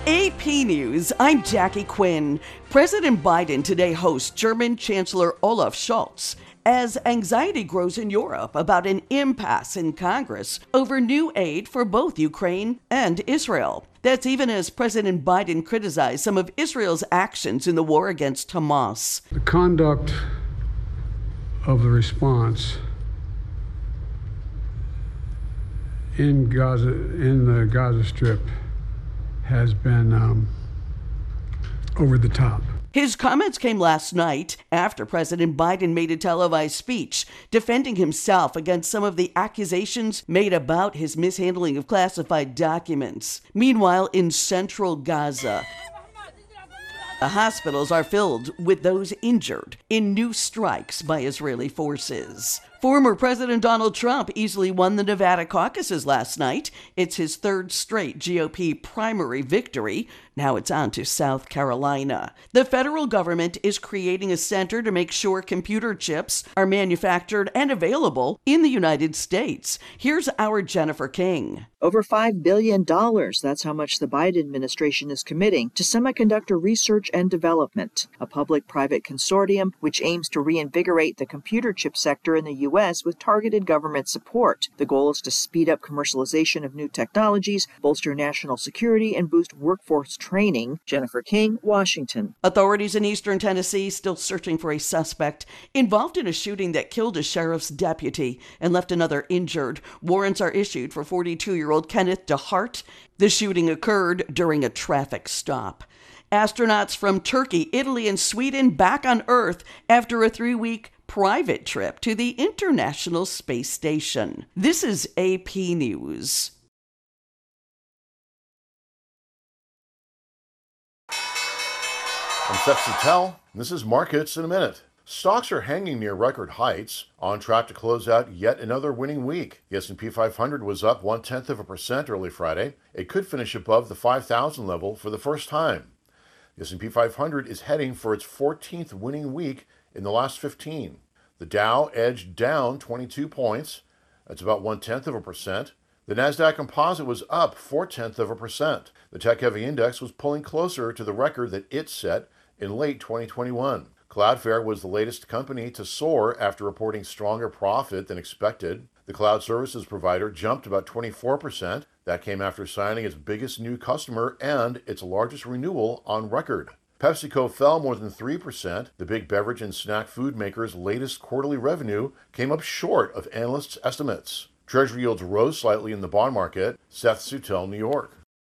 AP News, I'm Jackie Quinn. President Biden today hosts German Chancellor Olaf Scholz as anxiety grows in Europe about an impasse in Congress over new aid for both Ukraine and Israel. That's even as President Biden criticized some of Israel's actions in the war against Hamas. The conduct of the response in the Gaza Strip has been over the top. His comments came last night after President Biden made a televised speech defending himself against some of the accusations made about his mishandling of classified documents. Meanwhile, in central Gaza, the hospitals are filled with those injured in new strikes by Israeli forces. Former President Donald Trump easily won the Nevada caucuses last night. It's his third straight GOP primary victory. Now it's on to South Carolina. The federal government is creating a center to make sure computer chips are manufactured and available in the United States. Here's our Jennifer King. Over $5 billion. That's how much the Biden administration is committing to semiconductor research and development, a public-private consortium which aims to reinvigorate the computer chip sector in the U.S. with targeted government support. The goal is to speed up commercialization of new technologies, bolster national security, and boost workforce training. Jennifer King, Washington. Authorities in eastern Tennessee still searching for a suspect involved in a shooting that killed a sheriff's deputy and left another injured. Warrants are issued for 42-year-old Kenneth DeHart. The shooting occurred during a traffic stop. Astronauts from Turkey, Italy, and Sweden back on Earth after a 3-week private trip to the International Space Station. This is AP News. I'm Seth Suttel. This is Markets in a Minute. Stocks are hanging near record heights, on track to close out yet another winning week. The S&P 500 was up 0.1% early Friday. It could finish above the 5,000 level for the first time. The S&P 500 is heading for its 14th winning week in the last 15. The Dow edged down 22 points. That's about 0.1%. The Nasdaq Composite was up 0.4%. The tech-heavy index was pulling closer to the record that it set in late 2021. Cloudflare was the latest company to soar after reporting stronger profit than expected. The cloud services provider jumped about 24%. That came after signing its biggest new customer and its largest renewal on record. PepsiCo fell more than 3%. The big beverage and snack food maker's latest quarterly revenue came up short of analysts' estimates. Treasury yields rose slightly in the bond market. Seth Suttel, New York.